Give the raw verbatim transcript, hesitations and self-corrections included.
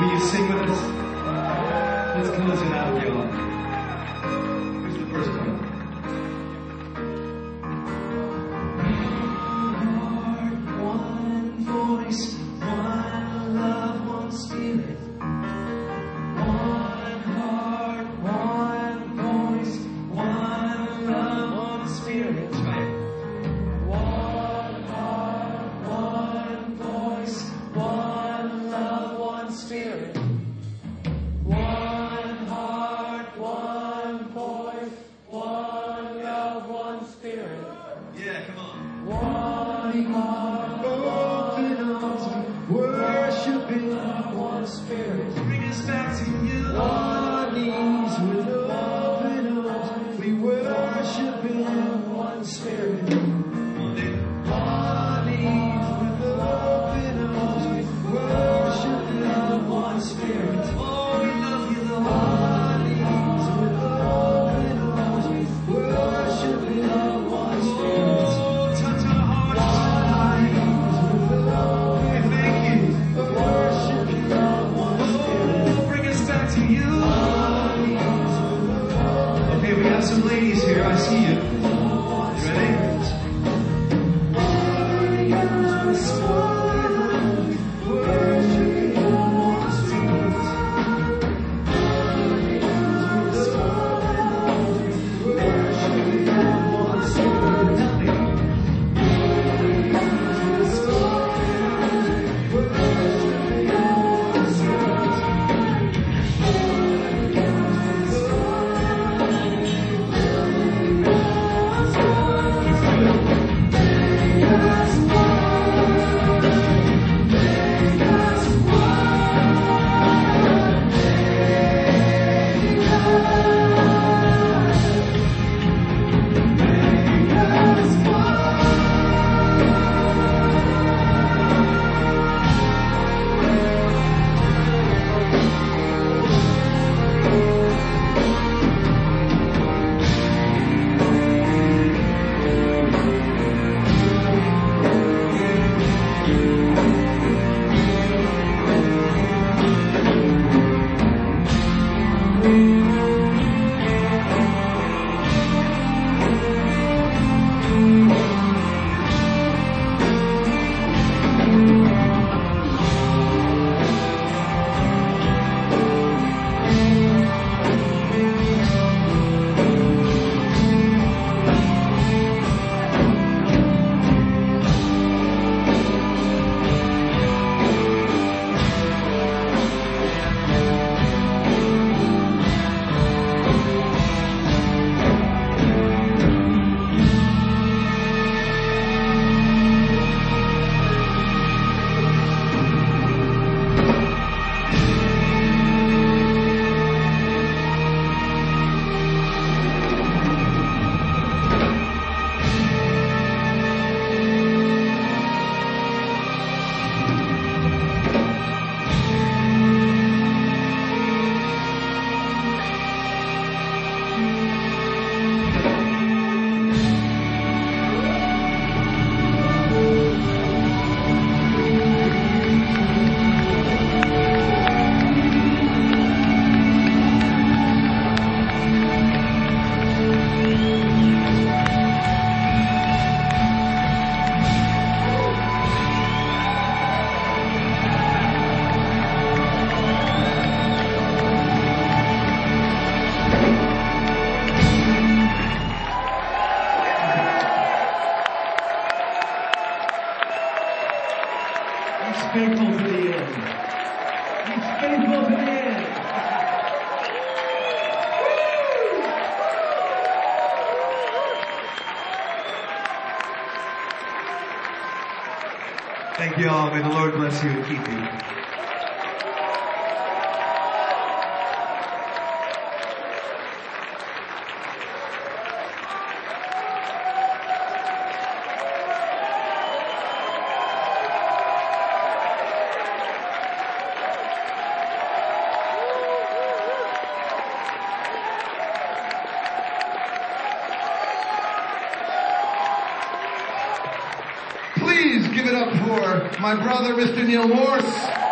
Will you sing with us? Let's close it out, y'all. Here's the first part. One voice, one love, one spirit. One heart, one voice, one love, one spirit. That's right. One heart, one voice, one love, one spirit. One heart, one voice, one love, one spirit. Yeah, come on. One heart, open arms, worshiping one spirit. Bring us back to you. One knees with open arms, we worship in one spirit. One knees with open arms, we worship in one spirit. Oh, we love you, Lord. One knees with open arms, we worship in one spirit. Oh, touch our hearts. One knees with open arms, thank you. Worship in one spirit. Oh, bring us back to you. Okay, we have some ladies here. I see you. You ready? Faithful to the end. He's faithful to the end. Thank you all. May the Lord bless you and keep you. Please give it up for my brother, Mister Neil Morse.